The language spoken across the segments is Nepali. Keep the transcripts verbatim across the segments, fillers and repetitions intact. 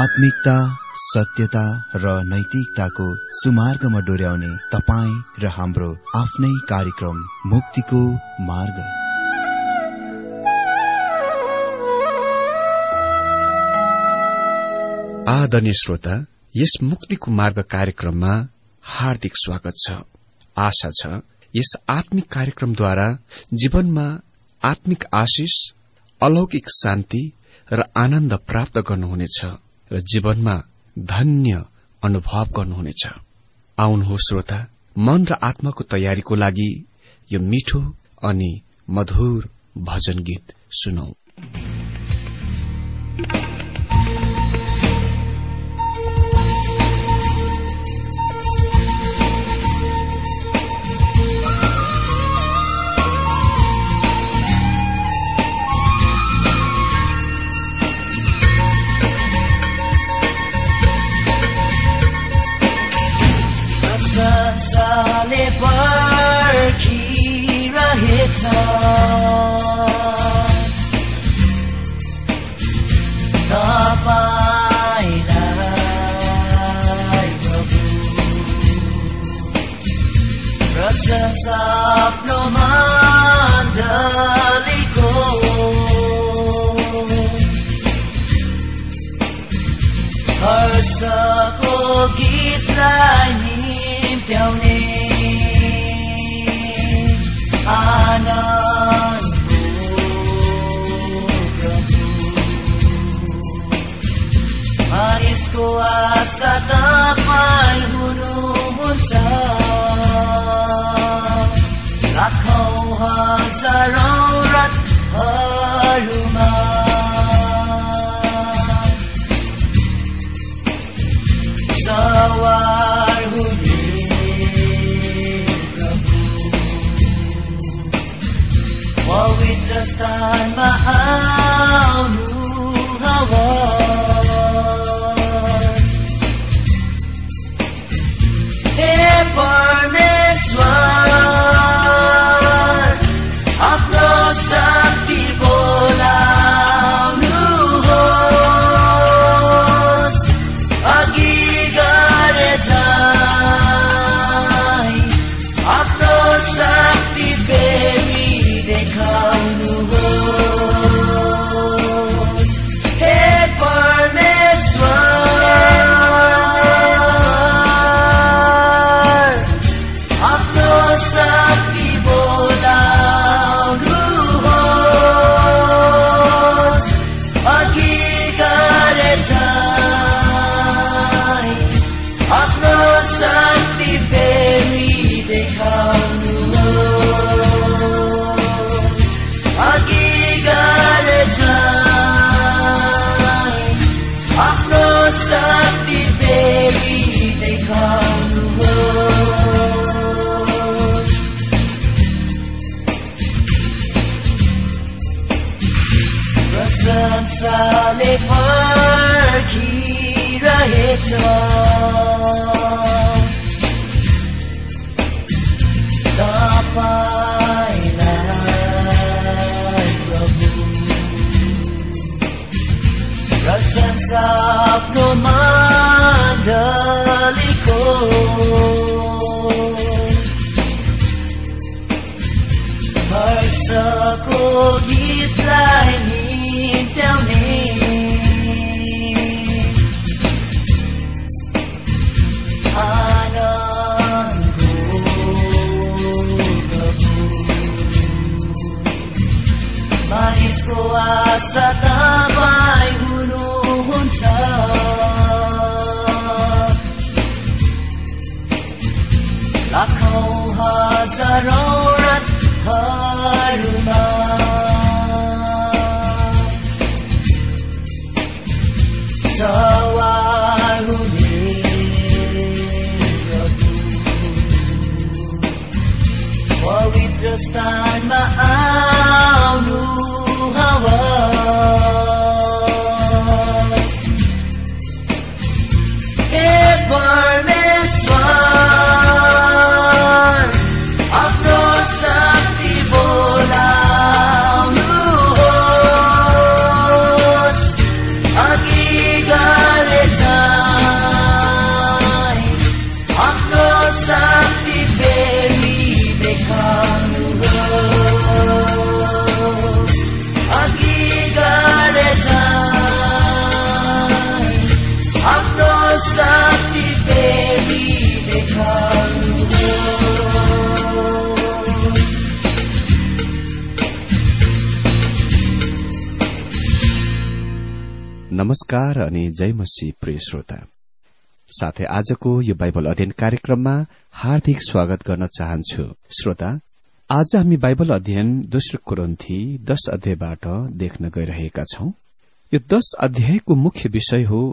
आत्मिकता, सत्यता र नैतिकताको सुमार्गमा डोर्याउने तपाईँ र हाम्रो आफ्नै कार्यक्रम मुक्तिको मार्ग। आदरणीय श्रोता, यस मुक्तिको मार्ग कार्यक्रममा हार्दिक स्वागत छ। आशा छ यस आत्मिक कार्यक्रमद्वारा जीवनमा आत्मिक आशिष, अलौकिक शान्ति र आनन्द प्राप्त गर्नुहुनेछ र जीवनमा धन्य अनुभव गर्नुहुनेछ। आउनुहोस् श्रोता, मन र आत्माको तयारीको लागि यो मिठो अनि मधुर भजन गीत सुनौ। संसारले पर्खिरहेछ तपाईलाई प्रभु, प्रशंस आफ्नो मण्डलीको हर्षको गीतलाई निम्त्याउने आनन्दको प्रभु, मानिसको आशा तपाईँ हुनुहुन्छ। लाखौं हजारौं रातहरूमा सवार हुने प्रभु, पवित्र स्थानमा आउनुहोस्। हे परमेश्वर, आफ्नो शक्ति बोलाउनुहोस्। अघि गरे झैं आफ्नो शक्ति फेरि देखाउनुहोस्। हे परमेश्वर, आफ्नो शक्ति बोलाउनुहोस्। अघि गरे झैं आफ्नो शक्ति फेरि देखाउनुहोस्। अघि गरे झैं आफ्नो शक्ति फेरि देखाउनुहोस्। प्रशंसाले पर्खिरहेछ तपाईलाई प्रभु, प्रशंसा आफ्नो मण्डलीको हर्षको गीतलाई निम्त्याउने मानिसको आशा तपाईँ हुनुहुन्छ। लाखौं हजारौं रातहरूमा सवार हुने प्रभु, पवित्र स्थानमा आउनुहोस्। हे परमेश्वर, आफ्नो शक्ति बोलाउनुहोस्। अघि गरे नमस्कार अनि जय मसीह प्रिय श्रोता, साथै आजको यो बाइबल अध्ययन कार्यक्रममा हार्दिक स्वागत गर्न चाहन्छु। श्रोता, आज हामी बाइबल अध्ययन दोस्रो कोरिन्थी दश अध्यायबाट देख्न गइरहेका छौं। यो दश अध्यायको मुख्य विषय हो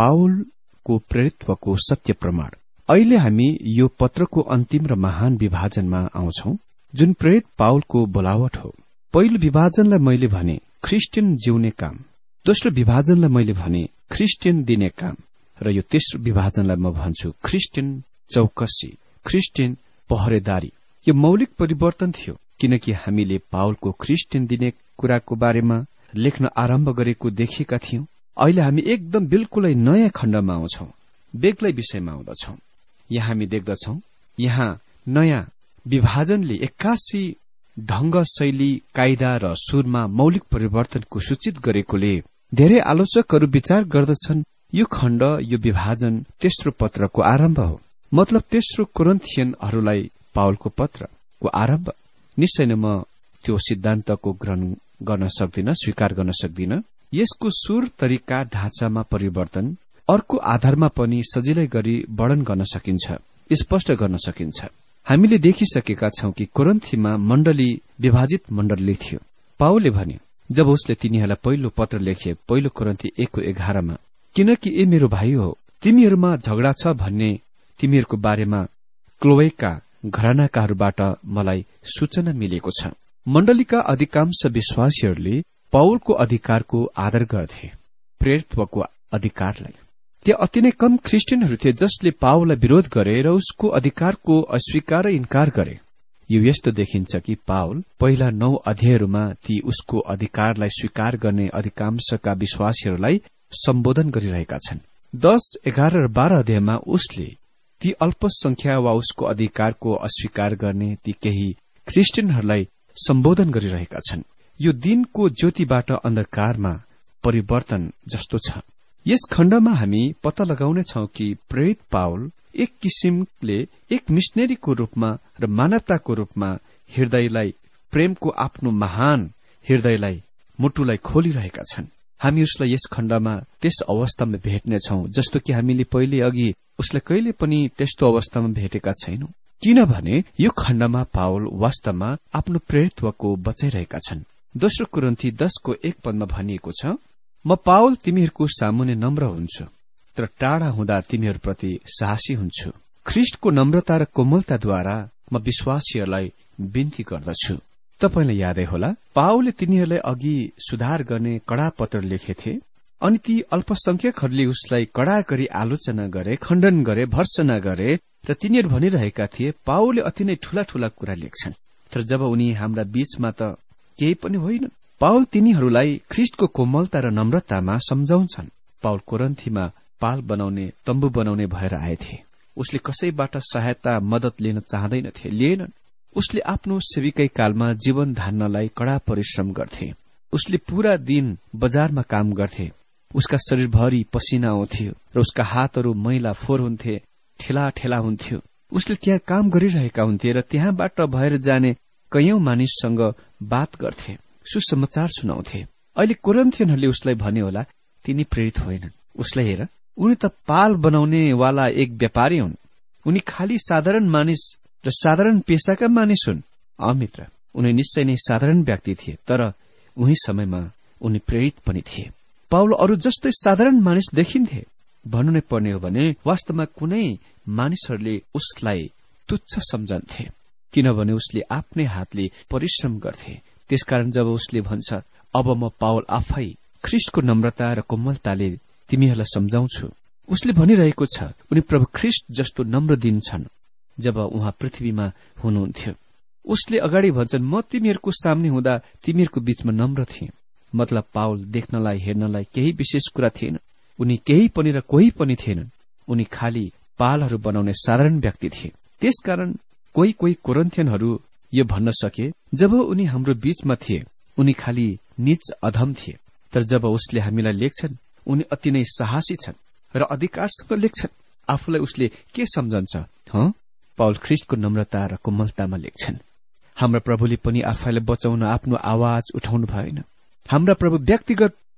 पाउलको प्रेरित्वको सत्य प्रमाण। अहिले हामी यो पत्रको अन्तिम र महान विभाजनमा आउँछौं, जुन प्रेरित पाउलको बोलावट हो। पहिलो विभाजनलाई मैले भने ख्रिस्टियन जिउने काम, दोस्रो विभाजनलाई मैले भने ख्रिस्टियन दिने काम, र यो तेस्रो विभाजनलाई म भन्छु ख्रिस्टियन चौकसी, ख्रिस्टियन पहरेदारी। यो मौलिक परिवर्तन थियो, किनकि हामीले पाउलको ख्रिस्टियन दिने कुराको बारेमा लेख्न आरम्भ गरेको देखिएका थियौं। अहिले हामी एकदम बिल्कुलै नयाँ खण्डमा आउँछौं, बेग्लै विषयमा आउँदछौं। यहाँ हामी देख्दछौं, यहाँ नयाँ विभाजनले एक्कासी ढंग, शैली, कायदा र सुरमा मौलिक परिवर्तनको सूचित गरेकोले धेरै आलोचकहरू विचार गर्दछन् यो खण्ड, यो विभाजन तेस्रो पत्रको आरम्भ हो, मतलब तेस्रो कोरिन्थियनहरूलाई पाउलको पत्रको आरम्भ। निश्चय नै म त्यो सिद्धान्तको ग्रहण गर्न सक्दिन, स्वीकार गर्न सक्दिन। यसको सुर, तरिका, ढाँचामा परिवर्तन अर्को आधारमा पनि सजिलै गरी वर्णन गर्न सकिन्छ, स्पष्ट गर्न सकिन्छ। हामीले देखिसकेका छौं कि कोरिन्थीमा मण्डली विभाजित मण्डली थियो। पाउलले भन्यो जब उसले तिनीहरूलाई पहिलो पत्र लेखे, पहिलो कोरिन्थी एकको एघारमा, किनकि ए मेरो भाइ हो, तिमीहरूमा झगडा छ भन्ने तिमीहरूको बारेमा क्लोएका घरानाकाहरूबाट मलाई सूचना मिलेको छ। मण्डलीका अधिकांश विश्वासीहरूले पाउलको अधिकारको आदर गर्थे, प्रेरित्वको अधिकारलाई। त्यहाँ अति नै कम ख्रिस्टियनहरू थिए जसले पाउललाई विरोध गरे र उसको अधिकारको अस्वीकार र इन्कार गरे। यो यस्तो देखिन्छ कि पाउल पहिला नौ अध्यायहरूमा ती उसको अधिकारलाई स्वीकार गर्ने अधिकांशका विश्वासीहरूलाई सम्बोधन गरिरहेका छन्। दश, एघार र बाह्र अध्यायमा उसले ती अल्पसंख्या वा उसको अधिकारको अस्वीकार गर्ने ती केही ख्रिस्टियनहरूलाई सम्बोधन गरिरहेका छन्। यो दिनको ज्योतिबाट अन्धकारमा परिवर्तन जस्तो छ। यस खण्डमा हामी पत्ता लगाउनेछौं कि प्रेरित पाउल एक किसिमले एक मिशनरीको रूपमा र मानवताको रूपमा हृदयलाई, प्रेमको आफ्नो महान हृदयलाई, मुटुलाई खोलिरहेका छन्। हामी उसलाई यस खण्डमा त्यस अवस्थामा भेट्नेछौं जस्तो कि हामीले पहिले अघि उसलाई कहिले पनि त्यस्तो अवस्थामा भेटेका छैनौं, किनभने यो खण्डमा पाउल वास्तवमा आफ्नो प्रेरित्वको बचाइरहेका छन्। दोस्रो कोरिन्थी दशको एक पदमा भनिएको छ, म पाउल तिमीहरूको सामुन्ने नम्र हुन्छु, तर टाढा हुँदा तिमीहरूप्रति साहसी हुन्छु। ख्रिस्टको नम्रता र कोमलताद्वारा म विश्वासीहरूलाई बिन्ती गर्दछु। तपाईलाई यादै होला, पाउलले तिनीहरूलाई अघि सुधार गर्ने कड़ा पत्र लेखेथे, अनि ती अल्पसंख्यकहरूले उसलाई कड़ा गरी आलोचना गरे, खण्डन गरे, भर्त्सना गरे, र तिनीहरू भनिरहेका थिए पाउलले अति नै ठूला ठूला कुरा लेख्छन्, तर जब उनी हाम्रा बीचमा त केही पनि होइन। पाउल तिनीहरूलाई ख्रिस्टको कोमलता र नम्रतामा सम्झाउँछन्। पाउल कोरिन्थीमा पाल बनाउने, तम्बु बनाउने भएर आएथे। उसले कसैबाट सहायता, मदत लिन चाहँदैनथे, लिएनन्। उसले आफ्नो सेविकै कालमा जीवन धान्नलाई कड़ा परिश्रम गर्थे। उसले पूरा दिन बजारमा काम गर्थे। उसका शरीरभरि पसिना आउँथ्यो र उसका हातहरू मैला फोहोर हुन्थे, ठेला ठेला हुन्थ्यो। उसले त्यहाँ काम गरिरहेका हुन्थे र त्यहाँबाट भएर जाने कैयौं मानिससँग बात गर्थे, सुसमाचार सुनाउँथे। अहिले कोरिन्थियनहरूले उसलाई भने होला तिनी प्रेरित होइनन्। उसलाई हेर, उनी त पाल बनाउने वाला एक व्यापारी हुन्। उनी खाली साधारण मानिस र साधारण पेशाका मानिस हुन्। अमित्र, उनी निश्चय नै साधारण व्यक्ति थिए, तर उही समयमा उनी प्रेरित पनि थिए। पाउल अरू जस्तै साधारण मानिस देखिन्थे। भन्नु नै पर्ने हो भने वास्तवमा कुनै मानिसहरूले उसलाई तुच्छ सम्झन्थे, किनभने उसले आफ्नै हातले परिश्रम गर्थे। त्यसकारण जब उसले भन्छ अब म पाउल आफै ख्रिस्टको नम्रता र कोमलताले तिमीहरूलाई सम्झाउँछु, उसले भनिरहेको छ उनी प्रभु ख्रिस्ट जस्तो नम्र दिन छन् जब उहाँ पृथ्वीमा हुनुहुन्थ्यो। उसले अगाडि भन्छन् म तिमीहरूको सामने हुँदा तिमीहरूको बीचमा नम्र थिए। मतलब पाउल देख्नलाई, हेर्नलाई केही विशेष कुरा थिएन। उनी केही पनि र कोही पनि थिएनन्। उनी खाली पालहरू बनाउने साधारण व्यक्ति थिए। त्यसकारण कोही कोही कोरिन्थियनहरू यो भन्न सके जब उनी हाम्रो बीचमा थिए उनी खाली नीच अधम थिए, तर जब उसले हामीलाई लेख्छन् उनी अति नै साहसी छन् र अधिकारसँग लेख्छन्। आफूलाई उसले के सम्झन्छ? हँ, पाउल ख्रिस्टको नम्रता र कोमलतामा लेख्छन्। हाम्रा प्रभुले पनि आफैलाई बचाउन आफ्नो आवाज उठाउनु भएन। हाम्रा प्रभु व्यक्तिगत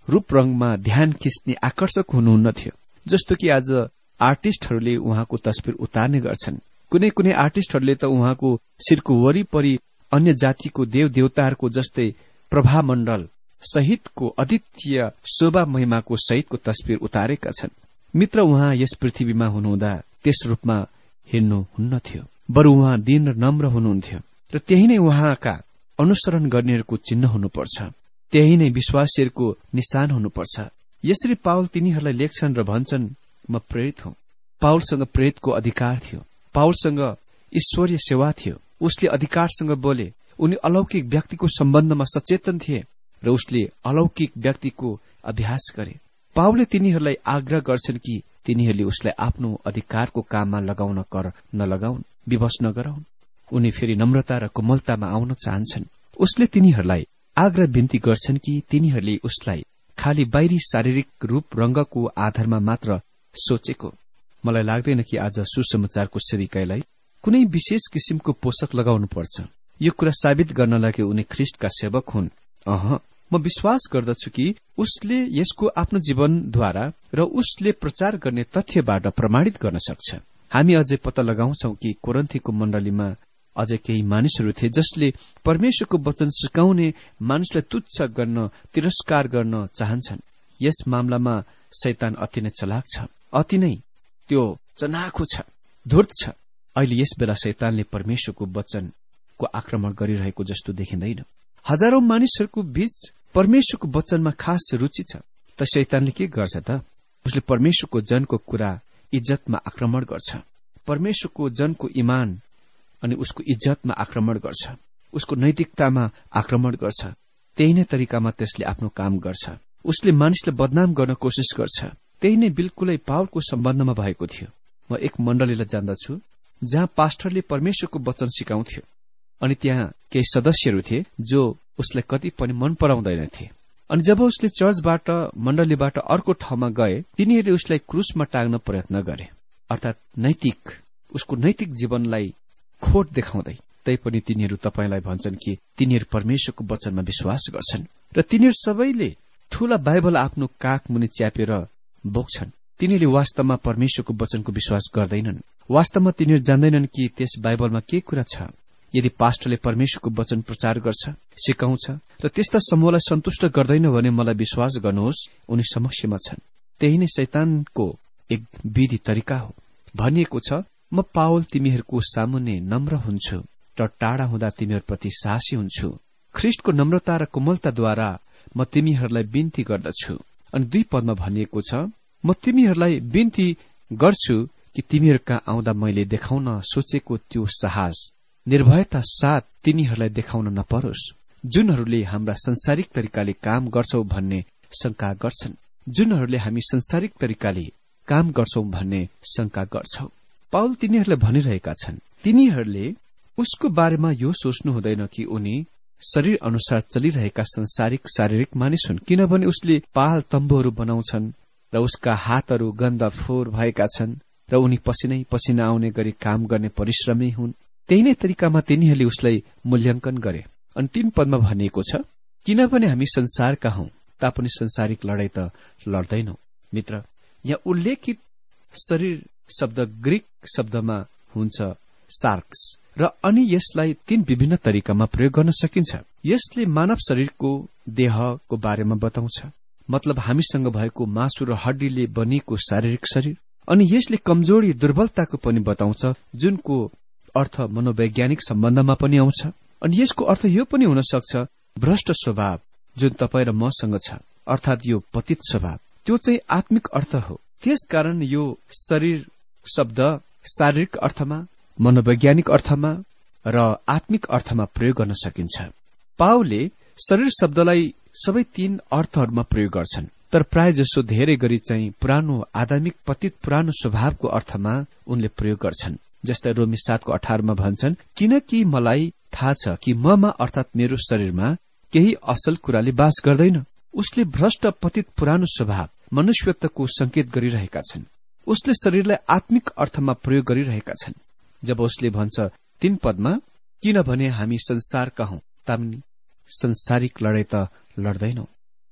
रूप रंगमा ध्यान खिच्ने आकर्षक हुनुहुन्न थियो। जस्तो कि आज आर्टिस्टहरूले उहाँको तस्बिर उतार्ने गर्छन्। कुनै कुनै आर्टिस्टहरूले त उहाँको शिरको वरिपरि अन्य जातिको देव देवताहरूको जस्तै प्रभामण्डल सहितको अद्वितीय शोभा महिमाको सहितको तस्बिर उतारेका छन्। मित्र, उहाँ यस पृथ्वीमा हुनुहुँदा त्यस रूपमा हिँड्नुहुन्न थियो, बरु उहाँ दीन र नम्र हुनुहुन्थ्यो र त्यही नै उहाँका अनुसरण गर्नेहरूको चिन्ह हुनुपर्छ, त्यही नै विश्वासीहरूको निशान हुनुपर्छ। यसरी पावल तिनीहरूलाई लेख्छन् र भन्छन्, म प्रेरित हुँ। पावलसँग प्रेरितको अधिकार थियो, पावलसँग ईश्वरीय सेवा थियो, उसले अधिकारसँग बोले। उनी अलौकिक व्यक्तिको सम्बन्धमा सचेतन थिए र उसले अलौकिक व्यक्तिको अभ्यास गरे। पावलले तिनीहरूलाई आग्रह गर्छन् कि तिनीहरूले उसलाई आफ्नो अधिकारको काममा लगाउन कर नलगाउन्, विवश नगराउन्। उनी फेरि नम्रता र कोमलतामा आउन चाहन्छन्। उसले तिनीहरूलाई आग्रह बिन्ती गर्छन् कि तिनीहरूले उसलाई खालि बाहिरी शारीरिक रूप रंगको आधारमा मात्र सोचेको। मलाई लाग्दैन कि आज सुसमाचारको सेविकालाई कुनै विशेष किसिमको पोषक लगाउनु पर्छ। यो कुरा साबित गर्नलाई कि उनी ख्रिस्टका सेवक हुन्। अह म विश्वास गर्दछु कि उसले यसको आफ्नो जीवनद्वारा र उसले प्रचार गर्ने तथ्यबाट प्रमाणित गर्न सक्छ। हामी अझै पत्ता लगाउँछौ कि कोरिन्थीको मण्डलीमा अझै केही मानिसहरू थिए जसले परमेश्वरको वचन सिकाउने मानिसलाई तुच्छ गर्न, तिरस्कार गर्न चाहन्छन्। यस मामलामा शैतान अति नै चलाक छ, अति नै त्यो चनाखो छ, धूर्त छ। अहिले यस बेला शैतानले परमेश्वरको वचनको आक्रमण गरिरहेको जस्तो देखिँदैन। हजारौं मानिसहरूको बीच परमेश्वरको वचनमा खास रुचि छ, त शैतानले के गर्छ त? उसले परमेश्वरको जनको कुरा इज्जतमा आक्रमण गर्छ, परमेश्वरको जनको ईमान अनि उसको इज्जतमा आक्रमण गर्छ, उसको नैतिकतामा आक्रमण गर्छ। त्यही नै तरिकामा त्यसले आफ्नो काम गर्छ। उसले मानिसलाई बदनाम गर्न कोसिस गर्छ। त्यही नै बिल्कुलै पावलको सम्बन्धमा भएको थियो। म एक मण्डलीलाई जान्दछु जहाँ पास्टरले परमेश्वरको वचन सिकाउँथ्यो अनि त्यहाँ केही सदस्यहरू थिए जो उसलाई कति पनि मन पराउँदैनथे। अनि जब उसले चर्चबाट मण्डलीबाट अर्को ठाउँमा गए, तिनीहरूले उसलाई क्रुसमा टाग्न प्रयत्न गरे, अर्थात् नैतिक उसको नैतिक जीवनलाई खोट देखाउँदै। तैपनि तिनीहरू तपाईलाई भन्छन् कि तिनीहरू परमेश्वरको वचनमा विश्वास गर्छन् र तिनीहरू सबैले ठूला बाइबल आफ्नो काख मुनि च्यापेर बोक्छन्। तिनीहरूले वास्तवमा परमेश्वरको वचनको विश्वास गर्दैनन्। वास्तवमा तिनीहरू जान्दैनन् कि त्यस बाइबलमा के कुरा छ। यदि पास्टरले परमेश्वरको वचन प्रचार गर्छ, सिकाउँछ र त्यस्ता समूहलाई सन्तुष्ट गर्दैन भने मलाई विश्वास गर्नुहोस्, उनी समस्यामा छन्। त्यही नै शैतानको एक विधि तरिका हो। भनिएको छ, म पावल तिमीहरूको सामुन्ने नम्र हुन्छु र टाढा हुँदा तिमीहरूप्रति साहसी हुन्छु। ख्रिस्टको नम्रता र कोमलताद्वारा म तिमीहरूलाई बिन्ती गर्दछु। अनि दुई पदमा भनिएको छ, म तिमीहरूलाई बिन्ती गर्छु कि तिमीहरूका आउँदा मैले देखाउन सोचेको त्यो साहस निर्भयता साथ तिनीहरूलाई देखाउन नपरोस्, जुनहरूले हाम्रा संसारिक तरिकाले काम गर्छौ भन्ने शंका गर्छन्। जुनहरूले हामी संसारिक तरिकाले काम गर्छौ भन्ने शंका गर्छौ। पावल तिनीहरूलाई भनिरहेका छन्, तिनीहरूले उसको बारेमा यो सोच्नु हुँदैन कि उनी शरीर अनुसार चलिरहेका संसारिक शारीरिक मानिस हुन्, किनभने उसले पाल तम्बुहरू बनाउँछन् र उसका हातहरू गन्ध फोहोर भएका छन् र उनी पसिनै पसिना आउने गरी काम गर्ने परिश्रमी हुन्। त्यही नै तरिकामा तिनीहरूले उसलाई मूल्याङ्कन गरे। अनि तीन पदमा भनिएको छ, किनभने हामी संसारका हौं तापनि संसारिक लडाई त लड्दैनौ। मित्र, यहाँ उल्लेखित शरीर शब्द ग्रीक शब्दमा हुन्छ सार्क्स र अनि यसलाई तीन विभिन्न तरिकामा प्रयोग गर्न सकिन्छ। यसले मानव शरीरको देहको बारेमा बताउँछ, मतलब हामीसँग भएको मासु र हड्डीले बनिएको शारीरिक शरीर। अनि यसले कमजोरी दुर्बलताको पनि बताउँछ, जुनको अर्थ मनोवैज्ञानिक सम्बन्धमा पनि आउँछ। अनि यसको अर्थ यो पनि हुन सक्छ भ्रष्ट स्वभाव जुन तपाईँ र मसँग छ, अर्थात् यो पतित स्वभाव, त्यो चाहिँ आत्मिक अर्थ हो। त्यसकारण यो शरीर शब्द शारीरिक अर्थमा, मनोवैज्ञानिक अर्थमा र आत्मिक अर्थमा प्रयोग गर्न सकिन्छ। पावलले शरीर शब्दलाई सबै तीन अर्थहरूमा प्रयोग गर्छन्, तर प्राय जसो धेरै गरी चाहिँ पुरानो आदामिक पतित पुरानो स्वभावको अर्थमा उनले प्रयोग गर्छन्। जस्तै रोमी सातको अठारमा भन्छन्, किनकि मलाई थाहा छ कि ममा अर्थात् मेरो शरीरमा केही असल कुराले बास गर्दैन। उसले भ्रष्ट पतित पुरानो स्वभाव मनुष्यत्वको संकेत गरिरहेका छन्। उसले शरीरलाई आत्मिक अर्थमा प्रयोग गरिरहेका छन्। जब उसले भन्छ तीन पदमा, किनभने हामी संसारका हौं तापनि संसारिक लडाई त लड्दैनौ।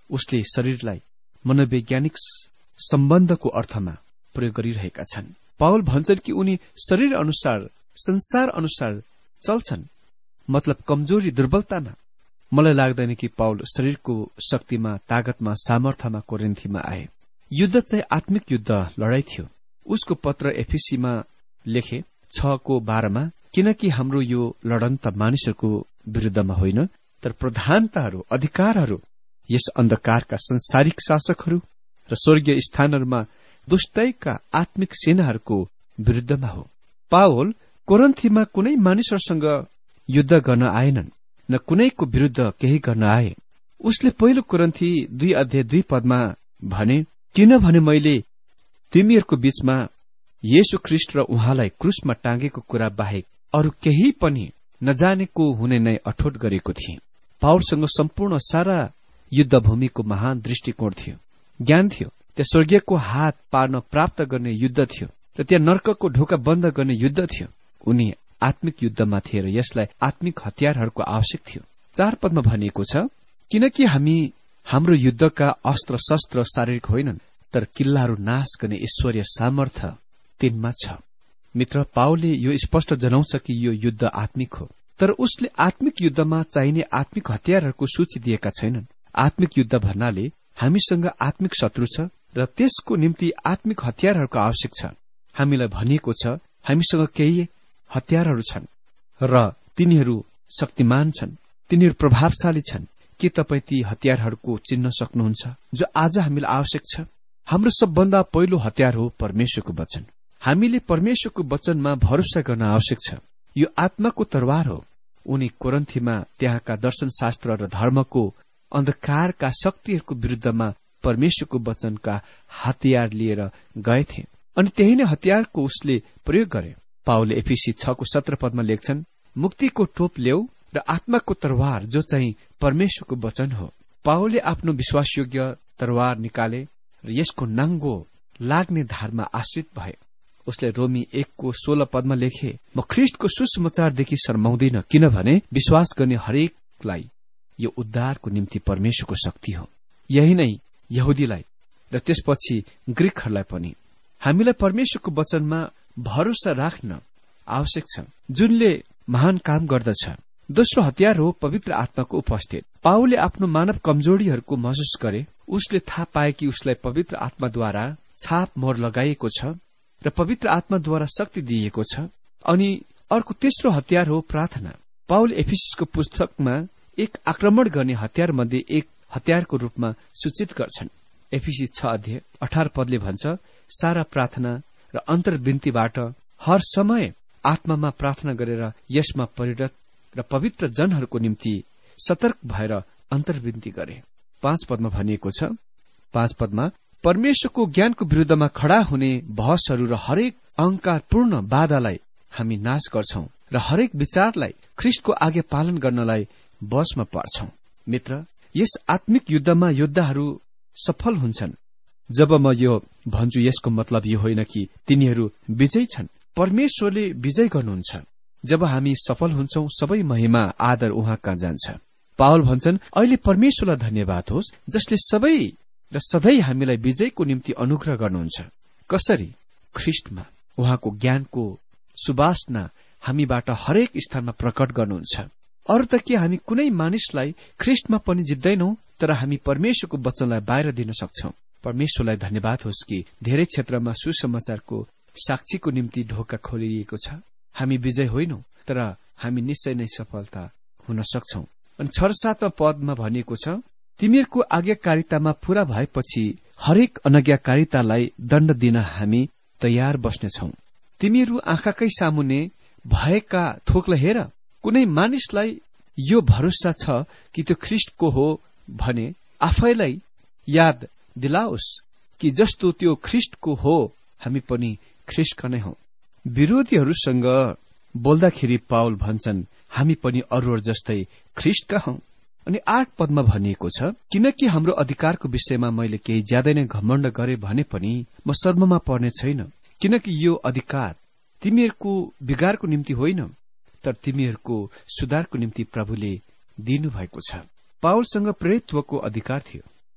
उसले शरीरलाई मनोवैज्ञानिक सम्बन्धको अर्थमा प्रयोग गरिरहेका छन्। पाउल भन्छन् कि उनी शरीर अनुसार, संसार अनुसार चल्छन्, मतलब कमजोरी, दुर्बलतामा। मलाई लाग्दैन कि पाउल शरीरको शक्तिमा, तागतमा, सामर्थ्यमा कोरिन्थीमा आए। युद्ध चाहिँ आत्मिक युद्ध लडाई थियो। उसको पत्र एफिसीमा लेखे छको बाह्रमा, किनकि हाम्रो यो लडन त मानिसहरूको विरुद्धमा होइन, तर प्रधानताहरू, अधिकारहरू, यस अन्धकारका संसारिक शासकहरू र स्वर्गीय स्थानहरूमा दुष्टैका आत्मिक सेनाहरूको विरुद्धमा हो। पावल कोरिन्थीमा कुनै मानिसहरूसँग युद्ध गर्न आएनन्, न कुनैको विरुद्ध केही गर्न आए। उसले पहिलो कोरिन्थी दुई अध्याय दुई पदमा भने, किनभने मैले तिमीहरूको बीचमा येशू ख्रीष्ट र उहाँलाई क्रूसमा टाँगेको कुरा बाहेक अरू केही पनि नजानेको हुने नै अठोट गरेको थिए। पावलसँग सम्पूर्ण सारा युद्धभूमिको महान दृष्टिकोण थियो, ज्ञान थियो। त्यहाँ स्वर्गीयको हात पार्न प्राप्त गर्ने युद्ध थियो र त्यहाँ नर्कको ढोका बन्द गर्ने युद्ध थियो। उनी आत्मिक युद्धमा थिए र यसलाई आत्मिक हतियारहरूको आवश्यक थियो। चार पदमा भनिएको छ, किनकि हामी हाम्रो युद्धका अस्त्र शस्त्र शारीरिक होइनन्, तर किल्लाहरू नाश गर्ने ईश्वरीय सामर्थ्य तिनमा छ। मित्र, पावलले यो स्पष्ट जनाउँछ कि यो युद्ध आत्मिक हो, तर उसले आत्मिक युद्धमा चाहिने आत्मिक हतियारहरूको सूची दिएका छैनन्। आत्मिक युद्ध भन्नाले हामीसँग आत्मिक शत्रु छ र त्यसको निम्ति आत्मिक हतियारहरूको आवश्यक छ। हामीलाई भनिएको छ हामीसँग केही हतियारहरू छन् र तिनीहरू शक्तिमान छन्, तिनीहरू प्रभावशाली छन्। के तपाईँ ती हतियारहरूको चिन्न सक्नुहुन्छ जो आज हामीलाई आवश्यक छ? हाम्रो सबभन्दा पहिलो हतियार हो परमेश्वरको वचन। हामीले परमेश्वरको वचनमा भरोसा गर्न आवश्यक छ। यो आत्माको तरवार हो। उनी कोरिन्थीमा त्यहाँका दर्शनशास्त्र र धर्मको अन्धकारका शक्तिहरूको विरुद्धमा परमेश्वरको वचनका हतियार लिएर गएथे अनि त्यही नै हतियारको उसले प्रयोग गरे। पावलले एफिसी छको सत्र पदमा लेख्छन्, मुक्तिको टोप ल्याऊ र आत्माको तरवार जो चाहिँ परमेश्वरको वचन हो। पावलले आफ्नो विश्वासयोग्य तरवार निकाले र यसको नाङ्गो लाग्ने धारमा आश्रित भए। उसले रोमी एकको सोह्र पदमा लेखे, म ख्रीष्टको सुसमाचारदेखि शर्माउँदिन, किनभने विश्वास गर्ने हरेकलाई यो उद्धारको निम्ति परमेश्वरको शक्ति हो। यही नै यहुदीलाई र त्यसपछि ग्रीकहरूलाई पनि। हामीलाई परमेश्वरको वचनमा भरोसा राख्न आवश्यक छ, जुनले महान काम गर्दछ। दोस्रो हतियार हो पवित्र आत्माको उपस्थित। पावलले आफ्नो मानव कमजोरीहरूको महसुस गरे। उसले थाहा पाए कि उसलाई पवित्र आत्माद्वारा छाप मोहर लगाइएको छ र पवित्र आत्माद्वारा शक्ति दिइएको छ। अनि अर्को तेस्रो हतियार हो प्रार्थना। पावल एफिसको पुस्तकमा एक आक्रमण गर्ने हतियार मध्ये एक हतियारको रूपमा सूचित गर्छन्। एफिसी छ अध्याय अठार पदले भन्छ, सारा प्रार्थना र अन्तर्विन्तीबाट हर समय आत्मामा प्रार्थना गरेर यसमा परिणत र पवित्र जनहरूको निम्ति सतर्क भएर अन्तर्विन्ती गरे। पाँच पदमा भनिएको छ, पाँच पदमा परमेश्वरको ज्ञानको विरुद्धमा खड़ा हुने बहसहरू र हरेक अहंकारपूर्ण बाधालाई हामी नाश गर्छौं र हरेक विचारलाई ख्रीष्टको आज्ञा पालन गर्नलाई बसमा पर्छौं। मित्र, यस आत्मिक युद्धमा योद्धाहरू सफल हुन्छन्। जब म यो भन्छु यसको मतलब यो होइन कि तिनीहरू विजयी छन्। परमेश्वरले विजय गर्नुहुन्छ। जब हामी सफल हुन्छौं, सबै महिमा आदर उहाँ कहाँ जान्छ। पावल भन्छन्, अहिले परमेश्वरलाई धन्यवाद होस् जसले सबै र सधैँ हामीलाई विजयको निम्ति अनुग्रह गर्नुहुन्छ। कसरी? ख्रीष्टमा उहाँको ज्ञानको सुवासना हामीबाट हरेक स्थानमा प्रकट गर्नुहुन्छ। अरू त के हामी कुनै मानिसलाई ख्रीष्टमा पनि जित्दैनौं, तर हामी परमेश्वरको वचनलाई बाहिर दिन सक्छौं। परमेश्वरलाई धन्यवाद होस् कि धेरै क्षेत्रमा सुसमाचारको साक्षीको निम्ति ढोका खोलिएको छ। हामी विजय होइनौं, तर हामी निश्चय नै सफलता हुन सक्छौं। अनि छ र सातमा पदमा भनिएको छ, तिमीहरूको आज्ञाकारितामा पूरा भएपछि हरेक अनज्ञाकारितालाई दण्ड दिन हामी तयार बस्नेछौं। तिमीहरू आँखाकै सामुन्ने भएका थोकलाई हेर। कुनै मानिसलाई यो भरोसा छ कि त्यो ख्रीष्टको हो भने आफैलाई याद दिलाओस् कि जस्तो त्यो ख्रीष्टको हो हामी पनि ख्रीष्टका नै हौ। विरोधीहरूसँग बोल्दाखेरि पावल भन्छन्, हामी पनि अरूहरू जस्तै ख्रीष्टका हौ। अनि आठ पदमा भनिएको छ, किनकि हाम्रो अधिकारको विषयमा मैले केही ज्यादै नै घमण्ड गरे भने पनि म शर्ममा पर्ने छैन, किनकि यो अधिकार तिमीहरूको बिगारको निम्ति होइन, तर तिमीहरूको सुधारको निम्ति प्रभुले दिनुभएको छ। पावलसँग प्रेरितत्वको अधिकार थियो।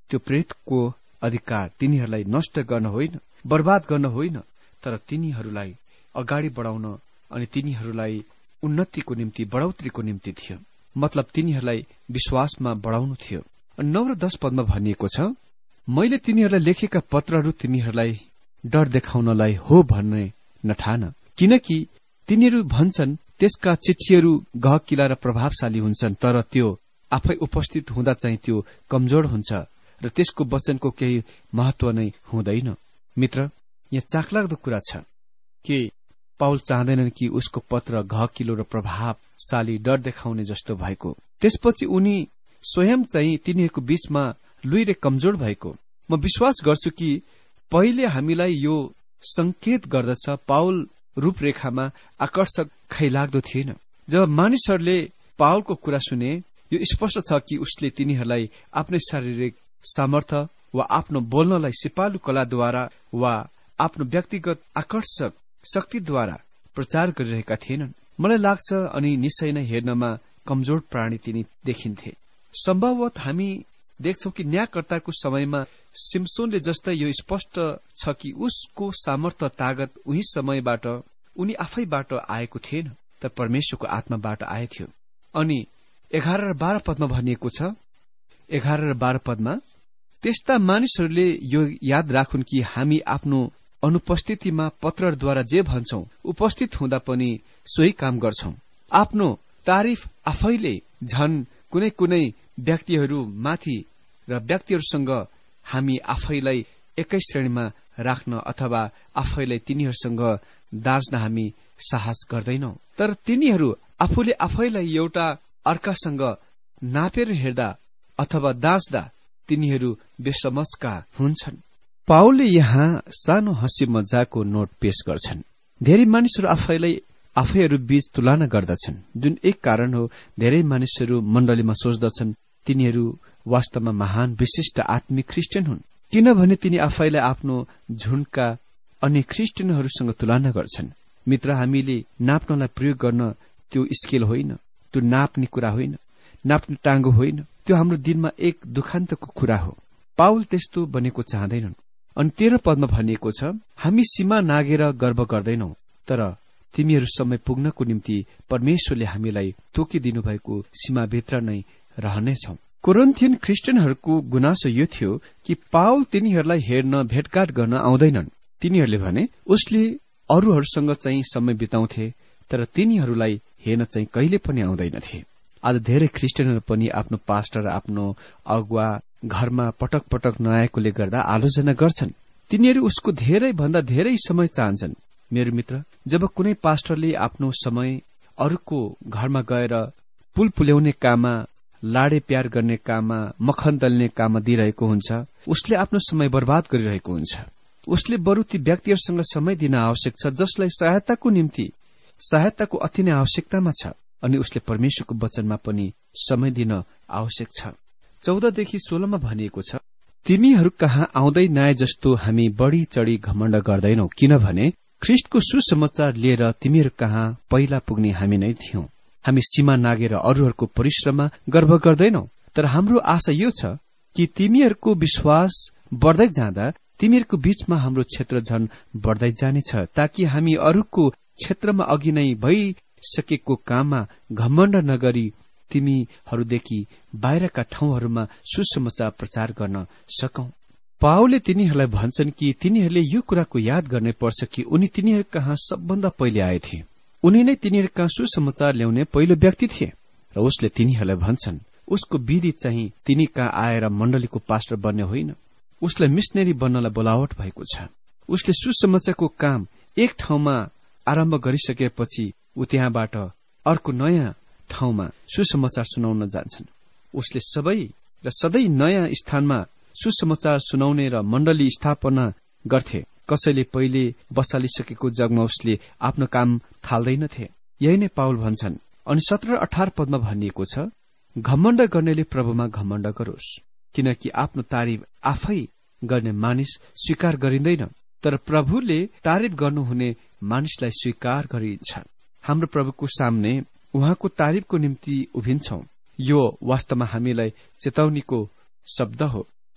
त्यो प्रेतको अधिकार तिनीहरूलाई नष्ट गर्न होइन, बर्बाद गर्न होइन, तर तिनीहरूलाई अगाडि बढाउन अनि तिनीहरूलाई उन्नतिको निम्ति, बढौत्रीको निम्ति थियो। मतलब तिनीहरूलाई विश्वासमा बढाउनु थियो। नौ र दश पदमा भनिएको छ, मैले तिनीहरूलाई लेखेका पत्रहरू तिनीहरूलाई डर देखाउनलाई हो भन्ने नठान, किनकि तिनीहरू भन्छन् त्यसका चिठीहरू गहकिला र प्रभावशाली हुन्छन्, तर त्यो आफै उपस्थित हुँदा चाहिँ त्यो कमजोर हुन्छ र त्यसको वचनको केही महत्व नै हुँदैन। मित्र, यहाँ चाखलाग्दो कुरा छ कि पाउल चाहँदैनन् कि उसको पत्र गहकिलो र प्रभावशाली, डर देखाउने जस्तो भएको। त्यसपछि उनी स्वयं चाहिँ तिनीहरूको बीचमा लुइरे कमजोर भएको। म विश्वास गर्छु कि पहिले हामीलाई यो संकेत गर्दछ पाउल रूपरेखामा आकर्षक खैलाग्दो थिएन। जब मानिसहरूले पाउलको कुरा सुने, यो स्पष्ट छ कि उसले तिनीहरूलाई आफ्नै शारीरिक सामर्थ्य वा आफ्नो बोल्नलाई सिपालु कलाद्वारा वा आफ्नो व्यक्तिगत आकर्षक शक्तिद्वारा प्रचार गरिरहेका थिएनन्। मलाई लाग्छ अनि निश्चय नै हेर्नमा कमजोर प्राणी तिनी देखिन्थे। सम्भवतः हामी देख्छौं कि न्यायकर्ताको समयमा सिम्सोनले जस्तै यो स्पष्ट छ कि उसको सामर्थ्य, तागत उही समयबाट, उनी आफैबाट आएको थिएन, तर परमेश्वरको आत्माबाट आएथ्यो। अनि एघार र बाह्र पदमा भनिएको छ, एघार र बाह्र पदमा, त्यस्ता मानिसहरूले यो याद राखुन् कि हामी आफ्नो अनुपस्थितिमा पत्रद्वारा जे भन्छौं, उपस्थित हुँदा पनि सोही काम गर्छौं। आफ्नो तारिफ आफैले झन कुनै कुनै व्यक्तिहरू माथि र व्यक्तिहरूसँग हामी आफैलाई एकै श्रेणीमा राख्न अथवा आफैलाई तिनीहरूसँग दाँच्न हामी साहस गर्दैनौ। तर तिनीहरू आफूले आफैलाई एउटा अर्कासँग नापेर हेर्दा अथवा दाँच्दा तिनीहरू बेसमझका हुन्छन्। पाउलले यहाँ सानो हँसी मजाको नोट पेश गर्छन्। धेरै मानिसहरू आफैलाई आफैहरू बीच तुलना गर्दछन्, जुन एक कारण हो। धेरै मानिसहरू मण्डलीमा सोच्दछन् तिनीहरू वास्तवमा महान विशिष्ट आत्मिक क्रिस्चियन हुन्, किनभने तिनी आफैलाई आफ्नो झुण्डका अन्य क्रिस्चियनहरूसँग तुलना गर्छन्। मित्र, हामीले नाप्नलाई प्रयोग गर्न त्यो स्केल होइन, त्यो नाप्ने कुरा होइन, नाप्ने टाँगो होइन। त्यो हाम्रो दिनमा एक दुखान्तको कुरा हो। पाउल त्यस्तो बनेको चाहँदैनन्। अनि तेह्र पदमा भनिएको छ, हामी सीमा नागेर गर्व गर्दैनौ, तर तिमीहरू समय पुग्नको निम्ति परमेश्वरले हामीलाई तोकिदिनु भएको सीमाभित्र नै रहनेछौ। कोरिन्थियन क्रिस्चियनहरूको गुनासो यो थियो कि पाउल तिनीहरूलाई हेर्न, भेटघाट गर्न आउँदैनन्। तिनीहरूले भने उसले अरूहरूसँग चाहिँ समय बिताउँथे, तर तिनीहरूलाई हेर्न चाहिँ कहिले पनि आउँदैनथे। आज धेरै क्रिस्चियनहरू पनि आफ्नो पास्टर, आफ्नो अगुवा घरमा पटक पटक नआएकोले गर्दा आलोचना गर्छन्। तिनीहरू उसको धेरै भन्दा धेरै समय चाहन्छन्। मेरो मित्र, जब कुनै पास्टरले आफ्नो समय अरूको घरमा गएर पुल पुल्याउने काममा, लाडे प्यार गर्ने काममा, मखन दल्ने काममा दिइरहेको हुन्छ, उसले आफ्नो समय बर्बाद गरिरहेको हुन्छ। उसले बरु ती व्यक्तिहरूसँग समय दिन आवश्यक छ जसलाई सहायताको निम्ति, सहायताको अति नै आवश्यकतामा छ। अनि उसले परमेश्वरको वचनमा पनि समय दिन आवश्यक छ। चौधदेखि सोह्रमा भनिएको छ, तिमीहरू कहाँ आउँदै नआए जस्तो हामी बढ़ी चढ़ी घमण्ड गर्दैनौ, किनभने ख्रिस्टको सुसमाचार लिएर तिमीहरू कहाँ पहिला पुग्ने हामी नै थियौं। हामी सीमा नागेर अरूहरूको परिश्रममा गर्व गर्दैनौ, तर हाम्रो आशा यो छ कि तिमीहरूको विश्वास बढ्दै जाँदा तिमीहरूको बीचमा हाम्रो क्षेत्र झन बढ्दै जानेछ, ताकि हामी अरूको क्षेत्रमा अघि नै भइसकेको काममा घमण्ड नगरी तिमीहरूदेखि बाहिरका ठाउँहरूमा सुसमाचार प्रचार गर्न सकौं। पाउलले तिनीहरूलाई भन्छन् कि तिनीहरूले यो कुराको याद गर्नै पर्छ कि उनी तिनीहरू कहाँ सबभन्दा पहिले आएथे। उनी नै तिनीहरू कहाँ सुसमाचार ल्याउने पहिलो व्यक्ति थिए। र उसले तिनीहरूलाई भन्छन् उसको विधि चाहिँ तिनी कहाँ आएर मण्डलीको पास्टर बन्ने होइन, उसलाई मिशनरी बन्नलाई बोलावट भएको छ। उसले सुसमाचारको काम एक ठाउँमा आरम्भ गरिसकेपछि ऊ त्यहाँबाट अर्को नयाँ ठाउँमा सुसमाचार सुनाउन जान्छन्। उसले सबै र सधैँ नयाँ स्थानमा सुसमाचार सुनाउने र मण्डली स्थापना गर्थे। कसैले पहिले बसालिसकेको जगमा उसले आफ्नो काम थाल्दैनथे। यही नै पाउल भन्छन्। अनि सत्र अठार पदमा भनिएको छ, घमण्ड गर्नेले प्रभुमा घमण्ड गरोस्, किनकि आफ्नो तारिफ आफै गर्ने मानिस स्वीकार गरिँदैन, तर प्रभुले तारिफ गर्नुहुने मानिसलाई स्वीकार गरिन्छ। हाम्रो प्रभुको सामने उहाँको तारिफको निम्ति उभिन्छौं। यो वास्तवमा हामीलाई चेतावनीको शब्द हो।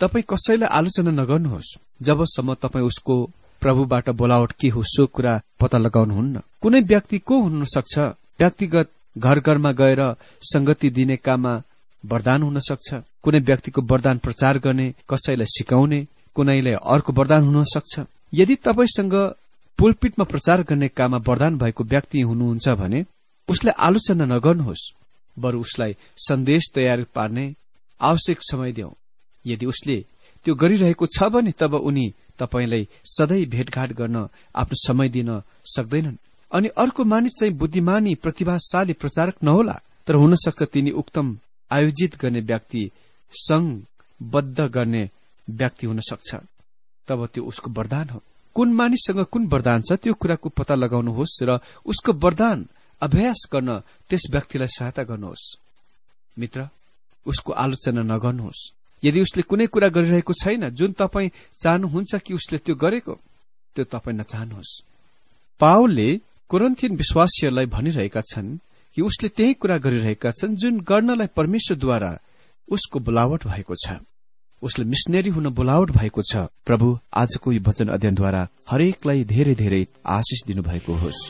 तपाई कसैलाई आलोचना नगर्नुहोस् जबसम्म तपाई उसको प्रभुबाट बोलावट के हो सो कुरा पत्ता लगाउनुहुन्न। कुनै व्यक्ति को हुन सक्छ? व्यक्तिगत घर घरमा गएर संगति दिने काममा वरदान हुन सक्छ। कुनै व्यक्तिको वरदान प्रचार गर्ने, कसैलाई सिकाउने, कुनैले अर्को वरदान हुन सक्छ। यदि तपाईसँग पुलपिटमा प्रचार गर्ने काममा वरदान भएको व्यक्ति हुनुहुन्छ भने उसलाई आलोचना नगर्नुहोस्, बरु उसलाई सन्देश तयार पार्ने आवश्यक समय देऊ। यदि उसले त्यो गरिरहेको छ भने तब उनी तपाईलाई सधैँ भेटघाट गर्न आफ्नो समय दिन सक्दैनन्। अनि अर्को मानिस चाहिँ बुद्धिमानी प्रतिभाशाली प्रचारक नहोला, तर हुन सक्छ तिनी उक्तम आयोजित गर्ने व्यक्ति, संघबद्ध गर्ने व्यक्ति हुन सक्छ। तब त्यो उसको वरदान हो। कुन मानिससँग कुन वरदान छ त्यो कुराको पत्ता लगाउनुहोस् र उसको वरदान अभ्यास गर्न त्यस व्यक्तिलाई सहायता गर्नुहोस्। मित्र, उसको आलोचना नगर्नुहोस्। यदि उसले कुनै कुरा गरिरहेको छैन जुन तपाईँ चाहनुहुन्छ कि उसले त्यो गरेको, त्यो तपाईँ नचाहनुहोस्। पावलले कोरिन्थियन विश्वासीहरूलाई भनिरहेका छन् कि उसले त्यही कुरा गरिरहेका छन् जुन गर्नलाई परमेश्वरद्वारा उसको बोलावट भएको छ। उसले मिशनरी हुन बोलावट भएको छ। प्रभु आजको यो वचन अध्ययनद्वारा हरेकलाई धेरै धेरै आशिष दिनुभएको होस्।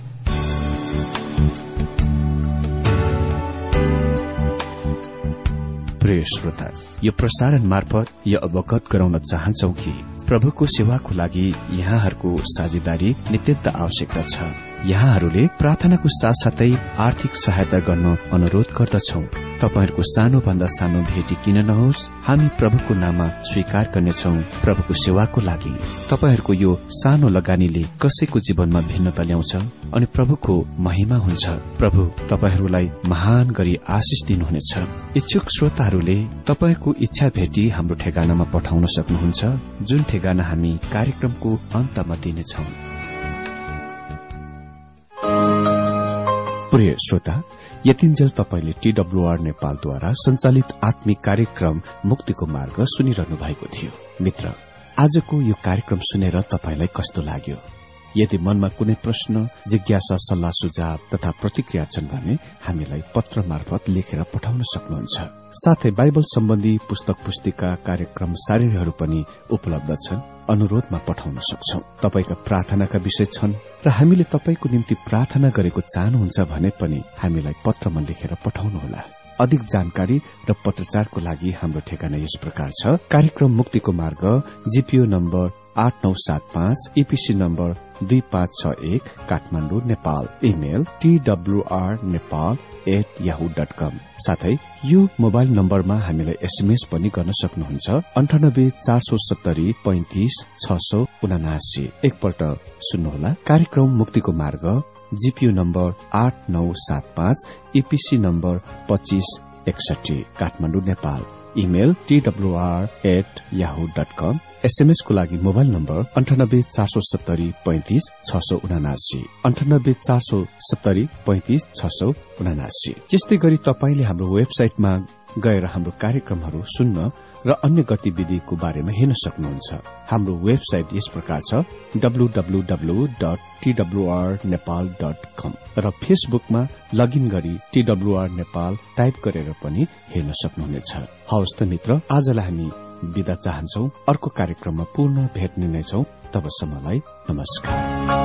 प्रिय श्रोता, यो प्रसारण मार्फत यो अवगत गराउन चाहन्छौ कि प्रभुको सेवाको लागि यहाँहरूको साझेदारी नित्यन्त आवश्यकता छ। यहाँहरूले प्रार्थनाको साथसाथै आर्थिक सहायता गर्न अनुरोध गर्दछौ। तपाईहरूको सानो भन्दा सानो भेटी किन नहोस्, हामी प्रभुको नाममा स्वीकार गर्नेछौ। प्रभुको सेवाको लागि तपाईहरूको यो सानो लगानीले कसैको जीवनमा भिन्नता ल्याउँछ अनि प्रभुको महिमा हुन्छ। प्रभु तपाईहरूलाई महान गरी आशिष दिनुहुनेछ। इच्छुक श्रोताहरूले तपाईको इच्छा भेटी हाम्रो ठेगानामा पठाउन सक्नुहुन्छ, जुन ठेगाना हामी कार्यक्रमको अन्तमा दिनेछौ। प्रिय श्रोता, यतिन्जेल तपाईले टीडब्ल्यूआर नेपालद्वारा संचालित आत्मिक कार्यक्रम मुक्तिको मार्ग सुनिरहनु भएको थियो। मित्र, आजको यो कार्यक्रम सुनेर तपाईलाई कस्तो लाग्यो? यदि मनमा कुनै प्रश्न, जिज्ञासा, सल्लाह सुझाव तथा प्रतिक्रिया छन् भने हामीलाई पत्र मार्फत लेखेर पठाउन सक्नुहुन्छ। साथै बाइबल सम्बन्धी पुस्तक पुस्तिका, कार्यक्रम सारिहरू पनि उपलब्ध छन्, अनुरोधमा पठाउन सक्छौ। तपाईका प्रार्थनाका विषय छन् र हामीले तपाईको निम्ति प्रार्थना गरेको चाहनुहुन्छ भने पनि हामीलाई पत्रमा लेखेर पठाउनुहोला। अधिक जानकारी र पत्रचारको लागि हाम्रो ठेगाना यस प्रकार छ। कार्यक्रम मुक्तिको मार्ग, जीपीओ नम्बर आठ नौ सात पाँच, ईपीसी नम्बर दुई पाँच छ एक, Kathmandu, Nepal. Email TWR Nepal at Yahoo dot com. साथै यो मोबाइल नम्बरमा हामीलाई एसएमएस पनि गर्न सक्नुहुन्छ, अन्ठानब्बे चार सौ सत्तरी पैंतिस छ सौ उनासी। एकपल्ट सुन्नुहोला। कार्यक्रम मुक्तिको मार्ग, जीपीओ नम्बर आठ नौ सात पाँच, ईपीसी नम्बर पच्चीस एकसठी, Kathmandu, Nepal. Email TWR at Yahoo dot com. SMS को लागि मोबाइल नम्बर अन्ठानब्बे चार सौ सत्तरी पैंतिस छ सौ उनासी, अन्ठानब्बे चार सौ सत्तरी पैंतिस छ सौ उनासी। यस्तै गरी तपाईले हाम्रो वेबसाइटमा गएर हाम्रो कार्यक्रमहरू सुन्न र अन्य गतिविधिको बारेमा हेर्न सक्नुहुन्छ। हाम्रो वेबसाइट यस प्रकार छ, W W W dot TWR Nepal dot com र फेसबुकमा लगइन गरी टीडब्ल्यूआर नेपाल टाइप गरेर पनि हेर्न सक्नुहुनेछ। हवस् त मित्र, आजलाई हामी बिदा चाहन्छौ। अर्को कार्यक्रममा पुनः भेट्ने नै छौं। तबसम्मलाई नमस्कार।